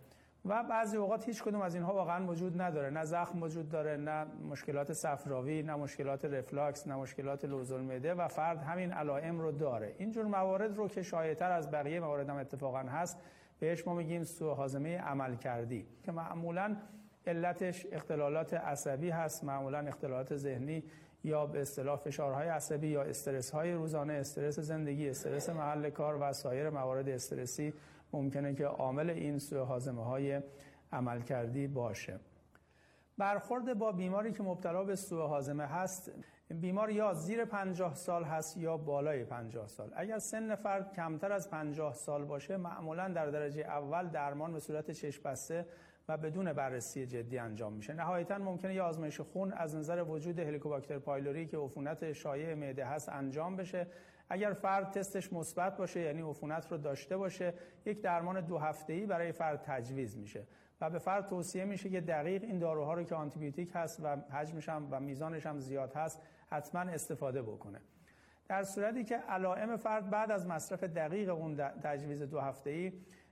و بعضی اوقات هیچ کدوم از اینها واقعا وجود نداره، نه زخم وجود داره، نه مشکلات صفراوی، نه مشکلات رفلاکس، نه مشکلات لوزالمعده و فرد همین علائم رو داره. اینجور موارد رو که شایع‌تر از بقیه موارد هم اتفاقا هست بهش ما میگیم سوء هاضمه عملکردی که معمولاً علتش اختلالات عصبی هست، معمولاً اختلالات ذهنی یا به اصطلاح فشارهای عصبی یا استرس‌های روزانه، استرس زندگی، استرس محل کار و سایر موارد استرسی ممکنه که عامل این سوء هاضمه‌های عملکردی باشه. برخورد با بیماری که مبتلا به سوء هاضمه هست، بیمار یا زیر 50 سال هست یا بالای 50 سال. اگر سن فرد کمتر از 50 سال باشه معمولاً در درجه اول درمان به صورت چشم بسته و بدون بررسی جدی انجام میشه. نهایتاً ممکنه یه آزمایش خون از نظر وجود هلیکوباکتر پایلوری که عفونت شایع معده هست انجام بشه. اگر فرد تستش مثبت باشه یعنی عفونت رو داشته باشه، یک درمان 2 هفته‌ای برای فرد تجویز میشه و به فرد توصیه میشه که دقیق این داروها رو که آنتیبیوتیک هست و حجمش هم و میزانش هم زیاد هست حتما استفاده بکنه. در صورتی که علائم فرد بعد از مصرف دقیق اون تجویز 2 هفته‌ای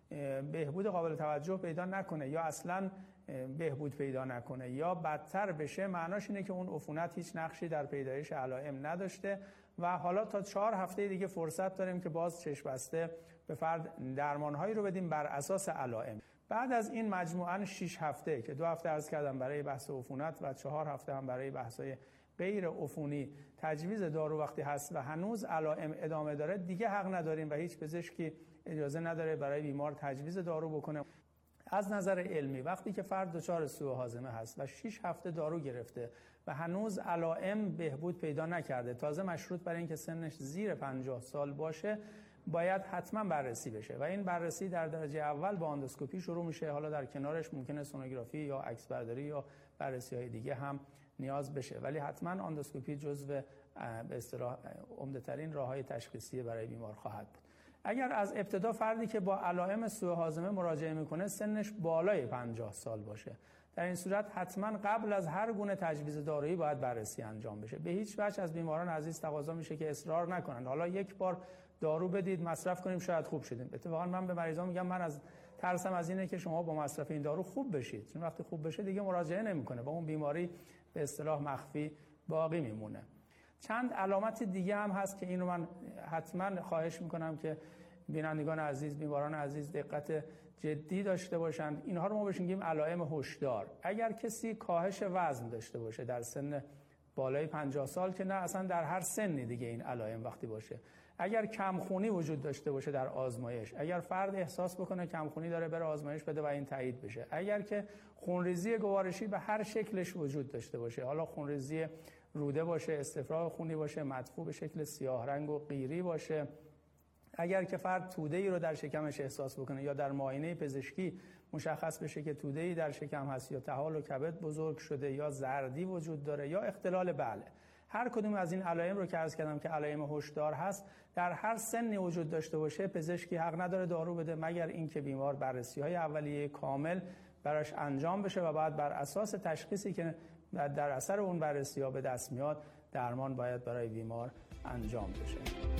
بهبود قابل توجه پیدا نکنه یا اصلا بهبود پیدا نکنه یا بدتر بشه، معناش اینه که اون عفونت هیچ نقشی در پیدایش علائم نداشته و حالا تا 4 هفته دیگه فرصت داریم که باز چشم بسته به فرد درمانهایی رو بدیم بر اساس علائم. بعد از این مجموعاً 6 هفته که 2 هفته عرض کردم برای بحث عفونت و 4 هفته هم برای بحث‌های غیر عفونی تجویز دارو وقتی هست و هنوز علائم ادامه داره، دیگه حق نداریم و هیچ پزشکی اجازه نداره برای بیمار تجویز دارو بکنه. از نظر علمی وقتی که فرد دچار سوء هاضمه هست و 6 هفته دارو گرفته و هنوز علائم بهبود پیدا نکرده، تازه مشروط بر اینکه سنش زیر 50 سال باشه، باید حتما بررسی بشه و این بررسی در درجه اول با اندوسکوپی شروع میشه. حالا در کنارش ممکنه سونوگرافی یا عکس برداری یا بررسی‌های دیگه هم نیاز بشه، ولی حتما اندوسکوپی جزو به اصطلاح عمده‌ترین راه‌های تشخیصی برای بیمار خواهد بود. اگر از ابتدا فردی که با علائم سوء هاضمه مراجعه میکنه سنش بالای 50 سال باشه، در این صورت حتما قبل از هر گونه تجویز دارویی باید بررسی انجام بشه. به هیچ وجه از بیماران عزیز تقاضا میشه که اصرار نکنند حالا یک بار دارو بدید مصرف کنیم شاید خوب شدیم. اتفاقا من به مریضا میگم من از ترسم از اینه که شما با مصرف این دارو خوب بشید، چون وقتی خوب بشه دیگه مراجعه نمیکنه، با اون بیماری به اصطلاح مخفی باقی میمونه. چند علامت دیگه هم هست که اینو من حتما خواهش میکنم که بینندگان عزیز، بیماران عزیز دقت جدی داشته باشند. اینها رو ما بهش میگیم علائم هشدار. اگر کسی کاهش وزن داشته باشه در سن بالای 50 سال که نه، اصلا در هر سنی دیگه این علائم وقتی باشه، اگر کمخونی وجود داشته باشه در آزمایش، اگر فرد احساس بکنه کمخونی داره بره آزمایش بده و این تایید بشه، اگر که خونریزی گوارشی به هر شکلش وجود داشته باشه، حالا خونریزی روده باشه، استفراغ خونی باشه، مدفوع به شکل سیاه رنگ و قیری باشه، اگر که فرد توده‌ای رو در شکمش احساس بکنه یا در معاینه پزشکی مشخص بشه که توده‌ای در شکم هست یا طحال و کبد بزرگ شده یا زردی وجود داره یا اختلال بله، هر کدوم از این علائم رو که عرض کردم که علائم هشدار هست در هر سنی وجود داشته باشه، پزشکی حق نداره دارو بده مگر اینکه بیمار بررسی‌های اولیه کامل براش انجام بشه و بعد بر اساس تشخیصی که در اثر اون بررسی‌ها به دست میاد درمان باید برای بیمار انجام بشه.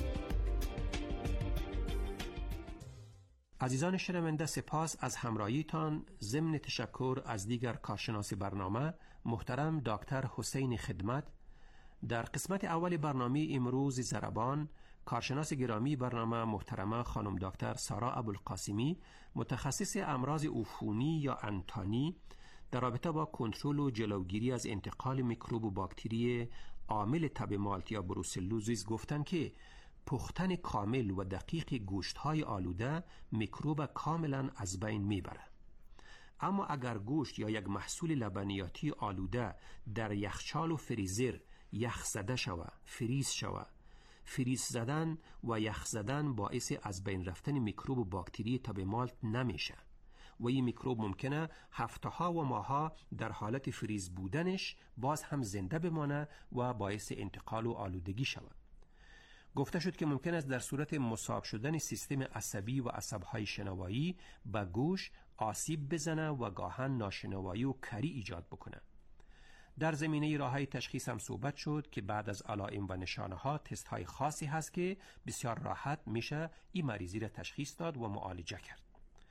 عزیزان شنونده، سپاس از همراهیتان. ضمن تشکر از دیگر کارشناس برنامه محترم دکتر حسین خدمت. در قسمت اول برنامه امروز ضربان، کارشناس گرامی برنامه محترمه خانم دکتر سارا ابوالقاسمی، متخصص امراض عفونی یا انتانی در رابطه با کنترل و جلوگیری از انتقال میکروب و باکتری عامل تب مالت یا بروسلوزیس، گفتند که پختن کامل و دقیق گوشت‌های آلوده میکروب کاملا از بین میبره. اما اگر گوشت یا یک محصول لبنیاتی آلوده در یخچال و فریزر یخ زده شود، فریز شود، فریز زدن و یخ زدن باعث از بین رفتن میکروب و باکتری تب مالت نمیشه و این میکروب ممکنه هفته‌ها و ماه‌ها در حالت فریز بودنش باز هم زنده بمانه و باعث انتقال و آلودگی شود. گفته شد که ممکن است در صورت مصاب شدن سیستم عصبی و عصب‌های شنوایی به گوش آسیب بزنه و گاهن ناشنوایی و کری ایجاد بکنه. در زمینه راه‌های تشخیص هم صحبت شد که بعد از علائم و نشانه‌ها تست‌های خاصی هست که بسیار راحت میشه این مریضی را تشخیص داد و معالجه کرد.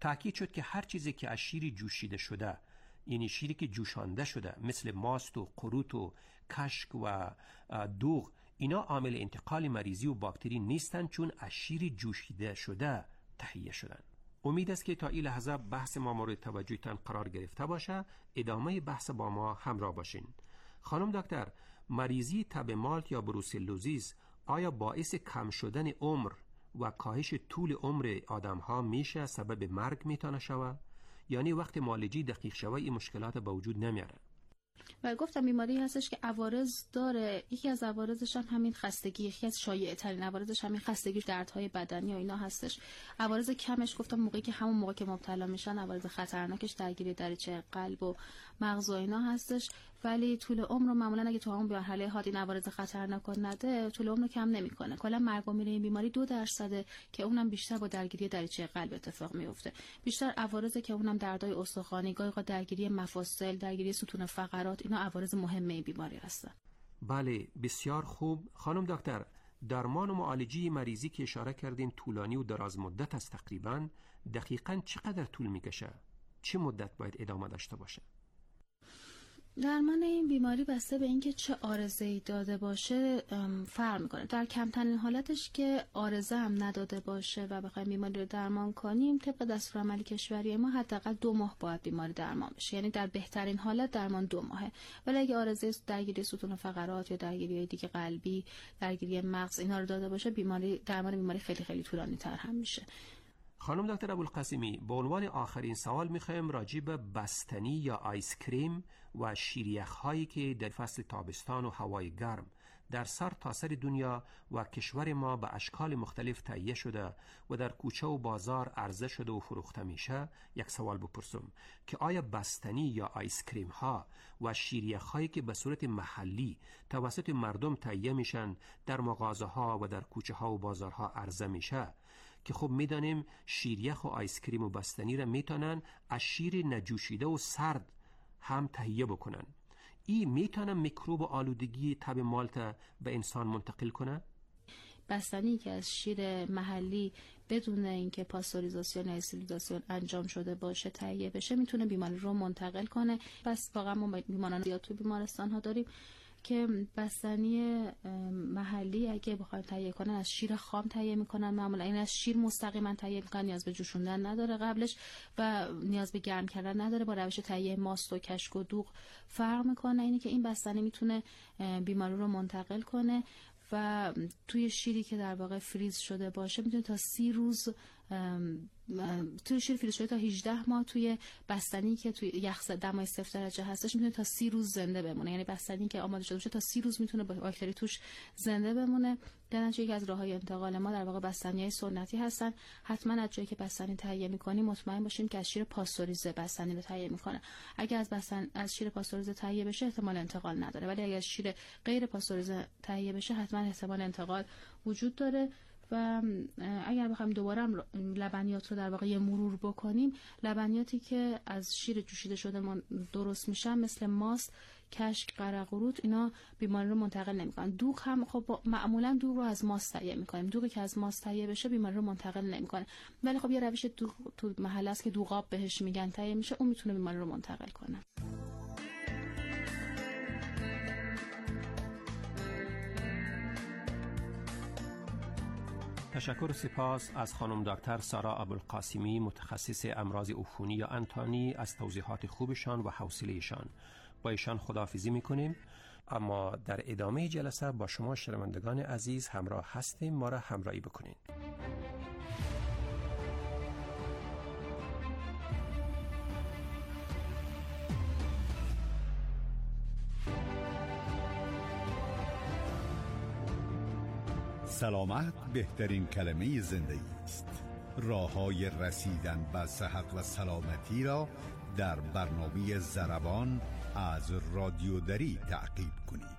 تاکید شد که هر چیزی که از شیر جوشیده شده، یعنی شیری که جوشانده شده مثل ماست و قروت و کشک و دوغ، اینا عامل انتقال مریضی و باکتری نیستن، چون از شیر جوشیده شده تهیه شدن. امید است که تا این لحظه بحث ما مورد توجهتان قرار گرفته باشه. ادامه بحث با ما همراه باشین. خانم دکتر، مریضی تب مالت یا بروسلوزیس آیا باعث کم شدن عمر و کاهش طول عمر آدم ها میشه، سبب مرگ میتونه شوه؟ یعنی وقت معالجی دقیق شوه این مشکلات به وجود نمیاره؟ و گفتم بیماری هستش که عوارض داره. یکی از عوارضش هم همین خستگی، یکی از شایع ترین عوارضش همین خستگی، دردهای بدنی و اینا هستش. عوارض کمش گفتم موقعی که همون موقع که مبتلا میشن عوارض خطرناکش درگیری دریچه قلب و مغز و اینا هستش. ولی طول عمر رو معمولا اگه تو همون مرحله حاد این عوارض خطرناک نده، طول عمر رو کم نمیکنه. کلا مرگ و میر این بیماری 2% که اونم بیشتر با درگیری دریچه قلب اتفاق میفته. بیشتر عوارض که اونم دردهای استخوانی، گاهی اوقات درگیری مفاصل، درگیری ستون فقرات، اینا عوارض مهمه این بیماری هستن. بله، بسیار خوب. خانم دکتر، درمان و معالجه مریضی که اشاره کردین طولانی و دراز مدت است، تقریبا دقیقاً چقدر طول میکشه؟ چه مدت باید ادامه داشته باشه؟ درمان این بیماری بسته به اینکه چه عارضه‌ای داده باشه فرق میکنه. در کمترین حالتش که عارضه هم نداده باشه و بخوایم بیماری رو درمان کنیم، طبق دستورالعمل کشوری ما حداقل 2 ماه باید بیماری درمان بشه. یعنی در بهترین حالت درمان 2 ماهه. ولی اگه عارضه درگیری ستون فقرات یا درگیری دیگه قلبی، درگیری مغز اینا رو داده باشه، درمان بیماری خیلی خیلی طولانی تر هم میشه. خانم دکتر ابوالقاسمی، به عنوان آخرین سوال میخوایم راجع به بستنی یا آیس کریم و شیریخ‌هایی که در فصل تابستان و هوای گرم در سرتاسر دنیا و کشور ما به اشکال مختلف تهیه شده و در کوچه و بازار عرضه شده و فروخته میشه، یک سوال بپرسم که آیا بستنی یا آیس کریم ها و شیریخ‌هایی که به صورت محلی توسط مردم تهیه میشن در مغازه ها و در کوچه ها و بازارها عرضه میشه، که خب میدانیم شیریخ و آیس کریم و بستنی را میتونن از شیر نجوشیده و سرد هم تهیه بکنن، این میتونن میکروب و آلودگی تب مالت به انسان منتقل کنه؟ بستنی که از شیر محلی بدون اینکه پاستوریزاسیون یا استریلیزاسیون انجام شده باشه تهیه بشه، میتونه بیماری رو منتقل کنه. پس واقعا ما بیماران زیاد تو بیمارستان ها داریم که بستنی محلی اگه بخوایم تهیه کنن از شیر خام تهیه میکنن. معمولا این از شیر مستقیما تهیه میکنن، نیاز به جوشوندن نداره قبلش و نیاز به گرم کردن نداره. با روش تهیه ماست و کشک و دوغ فرق میکنه. اینی که این بستنی میتونه بیماری رو منتقل کنه و توی شیری که در واقع فریز شده باشه میتونه تا 30 روز توی شیر فریز شده تا 18 ماه توی بستنی که توی یخ دمای 0 درجه هستش میتونه تا 30 روز زنده بمونه. یعنی بستنی که آماده شده باشه تا 30 روز میتونه با باکتری توش زنده بمونه. در نتیجه یکی از راههای انتقال ما در واقع بستنی‌های سنتی هستن. حتما از جایی که بستنی تهیه می‌کنیم مطمئن باشیم که از شیر پاستوریزه بستنی رو تهیه می‌کنه. اگه از شیر پاستوریزه تهیه بشه احتمال انتقال نداره، ولی اگه از شیر غیر پاستوریزه تهیه بشه حتما احتمال انتقال وجود داره. و اگر بخوایم دوباره هم لبنیات رو در واقع یه مرور بکنیم، لبنیاتی که از شیر جوشیده شده درست میشن مثل ماست، کشک، قرقروت، اینا بیماری رو منتقل نمیکنن. دوغ هم خب معمولا دوغ رو از ماست تهیه میکنیم. دوغی که از ماست تهیه بشه بیماری رو منتقل نمیکنه. ولی خب یه روش دوغ تو محل است که دوغاب بهش میگن تهیه میشه، اون میتونه بیماری رو منتقل کنه. تشکر و سپاس از خانم دکتر سارا ابوالقاسمی، متخصص امراض عفونی یا انتانی، از توضیحات خوبشان و حوصله‌شان. با ایشان خداحافظی میکنیم، اما در ادامه جلسه با شما شنوندگان عزیز همراه هستیم. ما را همراهی بکنین. سلامت بهترین کلمه زندگی است. راه‌های رسیدن به صحت و سلامتی را در برنامه ضربان از رادیو دری تعقیب کنید.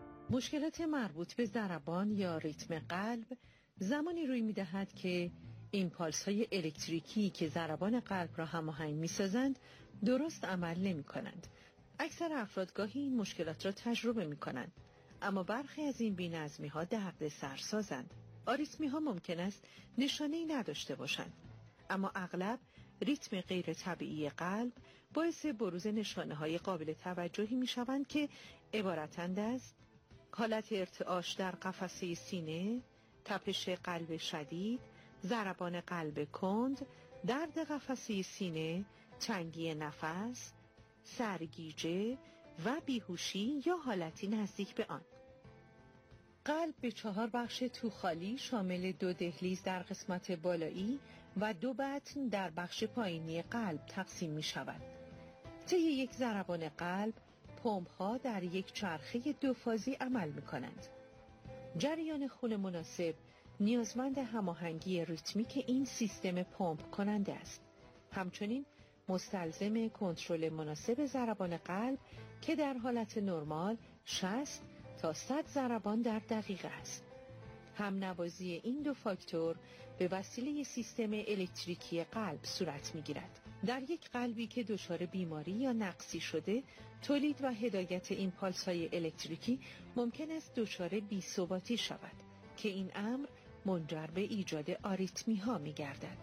مشکلات مربوط به ضربان یا ریتم قلب زمانی روی می‌دهد که ایمپالس‌های الکتریکی که ضربان قلب را هماهنگ می‌سازند درست عمل نمی‌کنند. اکثر افراد گاهی این مشکلات را تجربه می‌کنند، اما برخی از این بی‌نظمی‌ها دردسر سازند. آریتمی‌ها ممکن است نشانه‌ای نداشته باشند، اما اغلب ریتم غیر طبیعی قلب باعث بروز نشانه‌های قابل توجهی می‌شوند که عبارتند از حالت ارتعاش در قفسه سینه، تپش قلب شدید، ضربان قلب کند، درد قفسه سینه، تنگی نفس، سرگیجه و بیهوشی یا حالتی نزدیک به آن. قلب به 4 بخش توخالی شامل 2 دهلیز در قسمت بالایی و 2 بطن در بخش پایینی قلب تقسیم می شود. طی یک ضربان قلب، پمپ‌ها در یک چرخه 2 فازی عمل می کنند. جریان خون مناسب نیازمند هماهنگی ریتمیک این سیستم پمپ کننده است. همچنین مستلزم کنترل مناسب ضربان قلب که در حالت نرمال 60 تا 100 ضربان در دقیقه است. هم نوازی این 2 فاکتور به وسیله سیستم الکتریکی قلب صورت می‌گیرد. در یک قلبی که دچار بیماری یا نقصی شده، تولید و هدایت ایمپالس‌های الکتریکی ممکن است دچار بی‌ثباتی شود که این امر منجر به ایجاد آریتمی‌ها می‌گردد.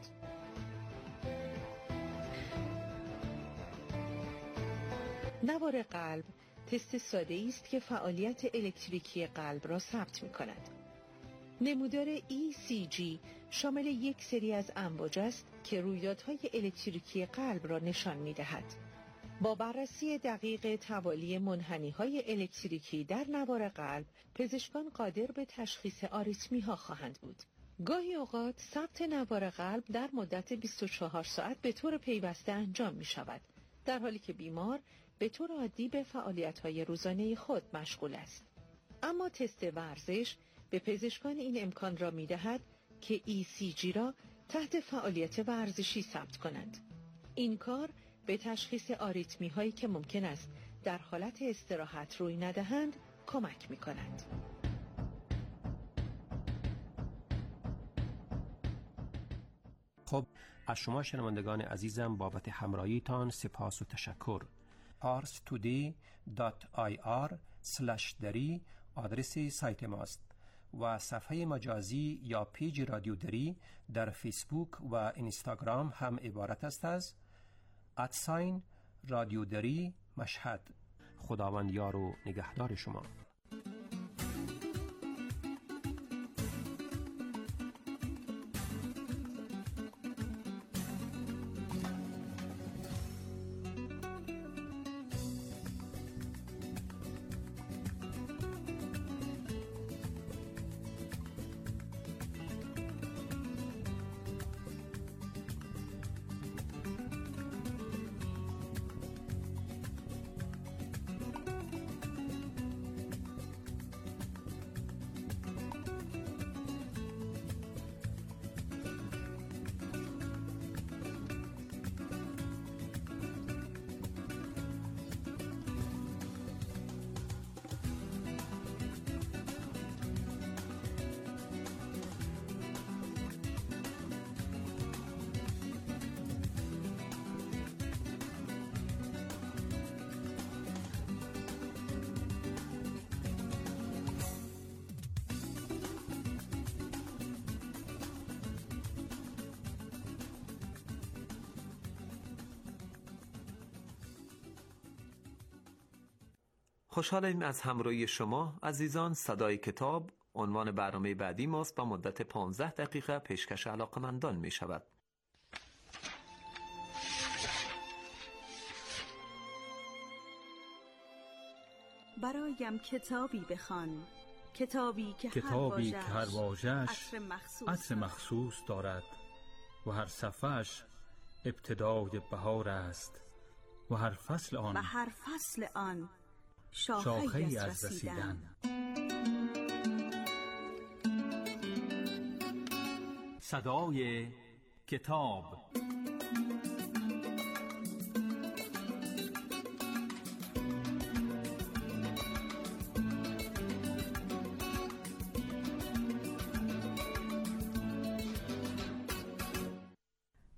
نوار قلب تست ساده‌ای است که فعالیت الکتریکی قلب را ثبت می‌کند. نمودار ECG شامل یک سری از امواج است که رویدادهای الکتریکی قلب را نشان می‌دهد. با بررسی دقیق توالی منحنی‌های الکتریکی در نوار قلب، پزشکان قادر به تشخیص آریتمی‌ها خواهند بود. گاهی اوقات ثبت نوار قلب در مدت 24 ساعت به طور پیوسته انجام می‌شود، در حالی که بیمار به طور عادی به فعالیت‌های روزانه خود مشغول است. اما تست ورزش به پزشکان این امکان را می‌دهد که ECG را تحت فعالیت ورزشی ثبت کنند. این کار به تشخیص آریتمی‌هایی که ممکن است در حالت استراحت روی ندهند کمک می‌کند. خب، از شما شنوندگان عزیزم بابت همراهیتان سپاس و تشکر. parstoday.ir/dari آدرس سایت ماست و صفحه مجازی یا پیج رادیو دری در فیسبوک و اینستاگرام هم عبارت است از رادیو دری مشهد. خداوند یار و نگهدار شما. خوشحالیم از همراهی شما عزیزان. صدای کتاب عنوان برنامه بعدی ماست و مدت 15 دقیقه پیشکش علاقمندان می شود. برایم کتابی بخوان، کتابی که هر واژه‌اش عطر مخصوص دارد و هر صفحه‌اش ابتدای بهار است و هر فصل آن شاخه‌ای از رسیدن. صدای کتاب.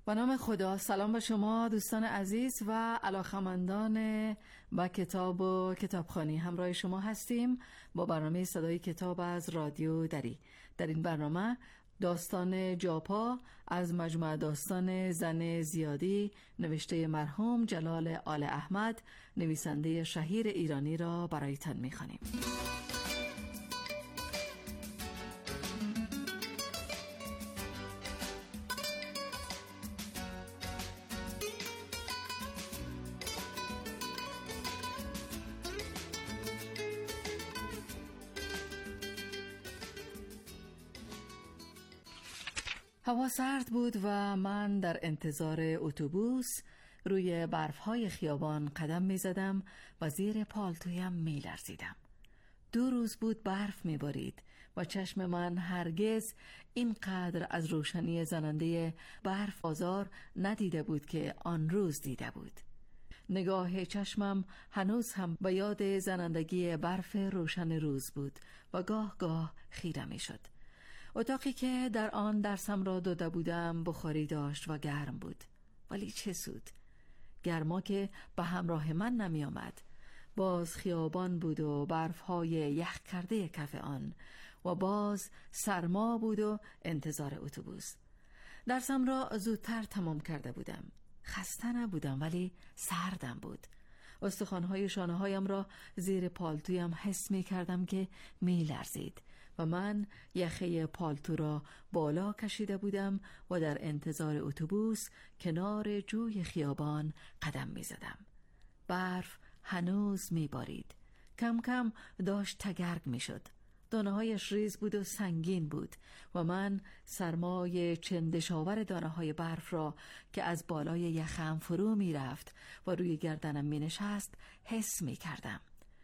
به نام خدا. سلام به شما دوستان عزیز و علاقه‌مندان به کتاب و کتابخوانی. همراه شما هستیم با برنامه صدای کتاب از رادیو دری. در این برنامه داستان جاپا از مجموعه داستان زن زیادی نوشته مرحوم جلال آل احمد، نویسنده شهیر ایرانی را برایتان می‌خوانیم. هوا سرد بود و من در انتظار اتوبوس روی برفهای خیابان قدم می زدم و زیر پالتویم می لرزیدم. 2 روز بود برف می بارید و چشم من هرگز اینقدر از روشنی زننده برف آزار ندیده بود که آن روز دیده بود. نگاه چشمم هنوز هم به یاد زنندگی برف روشن روز بود و گاه گاه خیره می شد. اتاقی که در آن درسم را داده بودم بخاری داشت و گرم بود، ولی چه سود؟ گرما که به همراه من نمی آمد. باز خیابان بود و برفهای یخ کرده کف آن و باز سرما بود و انتظار اتوبوس. درسم را زودتر تمام کرده بودم. خسته نبودم ولی سردم بود. استخوان‌های شانه‌هایم را زیر پالتویم حس می کردم که می لرزید و من یخه پالتو را بالا کشیده بودم و در انتظار اتوبوس کنار جوی خیابان قدم می زدم. برف هنوز می بارید. کم کم داشت تگرگ می شد. دانه‌هایش ریز بود و سنگین بود و من سرمای چندشاور دانه‌های برف را که از بالای یخم فرو می رفت و روی گردنم می نشست حس می کردم.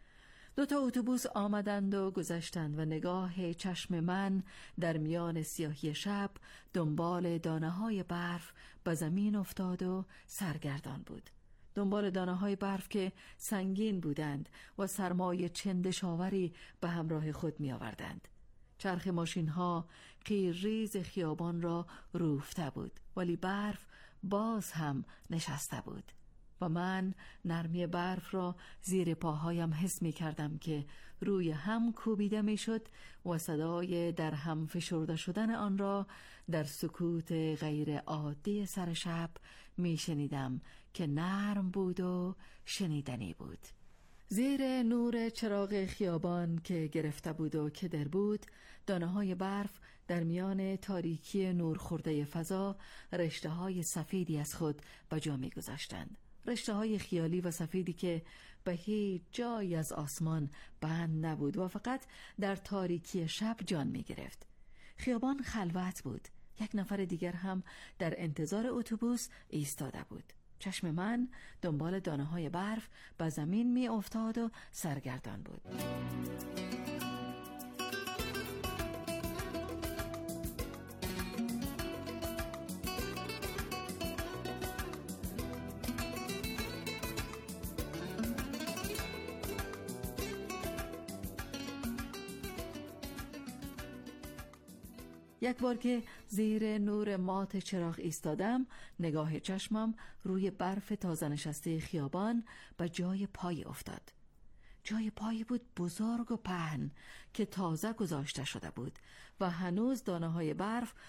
2 اتوبوس آمدند و گذشتند و نگاه چشم من در میان سیاهی شب دنبال دانه‌های برف به زمین افتاد و سرگردان بود. دنبال دانه‌های برف که سنگین بودند و سرمای چندشاوری به همراه خود می آوردند. چرخ ماشین‌ها قیرریز خیابان را روفته بود، ولی برف باز هم نشسته بود و من نرمی برف را زیر پاهایم حس می کردم که روی هم کوبیده می شد و صدای در هم فشرده شدن آن را در سکوت غیر عادی سر شب می شنیدم که نرم بود و شنیدنی بود. زیر نور چراغ خیابان که گرفته بود و کدر بود، دانه‌های برف در میان تاریکی نور خورده فضا رشته‌های سفیدی از خود به جا می گذاشتند. رشته‌های خیالی و سفیدی که به هیچ جای از آسمان بند نبود و فقط در تاریکی شب جان می گرفت. خیابان خلوت بود. 1 نفر دیگر هم در انتظار اتوبوس ایستاده بود. چشم من دنبال دانه‌های برف به زمین می افتاد و سرگردان بود. یک بار که زیر نور مات چراغ ایستادم، نگاه چشمم روی برف تازه نشسته خیابان به جای پای افتاد. جای پایی بود بزرگ و پهن که تازه گذاشته شده بود و هنوز دانه‌های برف